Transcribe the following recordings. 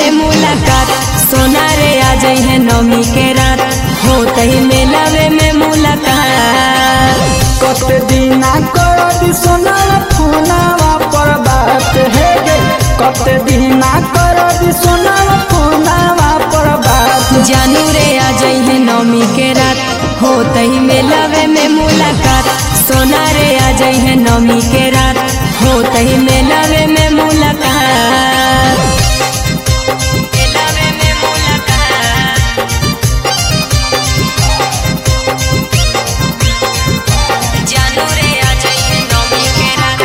में मुलाकात, सोना रे आ जइहे नौमी के रात, होते ही मेलावे में मुलाकात। कते दिना करदी सोना फोनावा पर बात है गे, कते दिना करदी सोना फोनावा पर बात। जानू रे आ जइहे नौमी के रात, होते ही मेलावे में मुलाकात, सोना रे आ जइहे नौमी के रात, होते ही मेलावे में मुलाकात। मेलावे में मुलाकात, जानू रे आ जइहे नौमी के रात,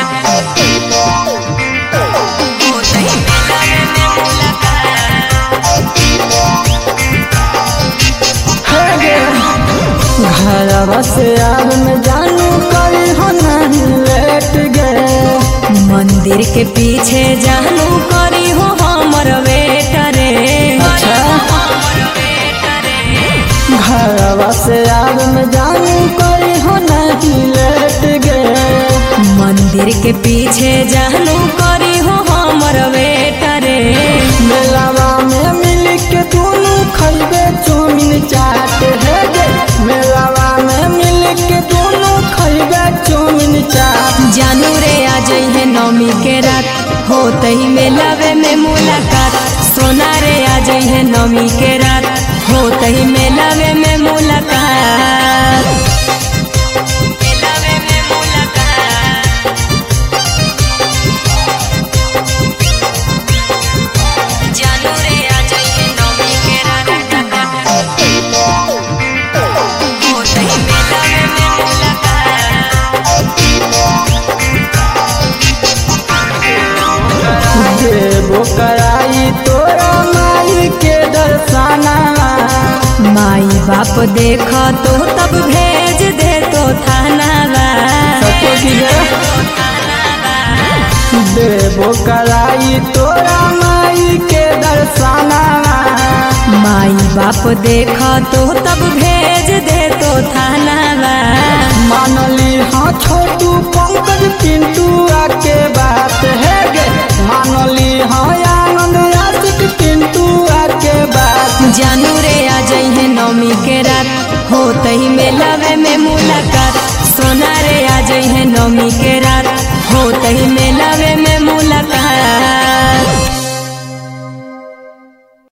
होते ही मेलावे में मुलाकात। घरवा से आग में जानू करी हो नहीं लेट गए, मंदिर के पीछे जानू करी हो हमर वेटरे। घरवा से आग में जानू करी हो नहीं लेट गए, मंदिर के पीछे जानू करी हो हमर वेटरे। मेलावा में मिल के दोनों खैबे चौमिन चाट है गे, मेलावा में मिल के दोनों खैबे चौमिन चाट। जानू रे आ जइहे नौमी के रात, होते ही मेलावे में मुलाकात, सोना रे आ जइहे नौमी के रात, होते ही मेलावे में मुलाकात। मेलावे में मुलाकात, जानू रे आ जइहे नौमी के रात, होते ही मेलावे में मुलाकात। देवो कराई तोरा माई के दर्शना, माई बाप देख तो तब भेज दे तो थानावा। देवो कराई तोरा माई के दर्शना, माई बाप देख तो तब भेज दे तो थानावा। मानली हाँ छोटू पंकज पिंटू आके बात है गे, मानली हाँ आनंद आशिक पिंटू आके बात। जानू रे आ जइहे नौमी के रात, होते ही मेलावे में मुलाकात, सोना रे आ जइहे नौमी के रात, होते ही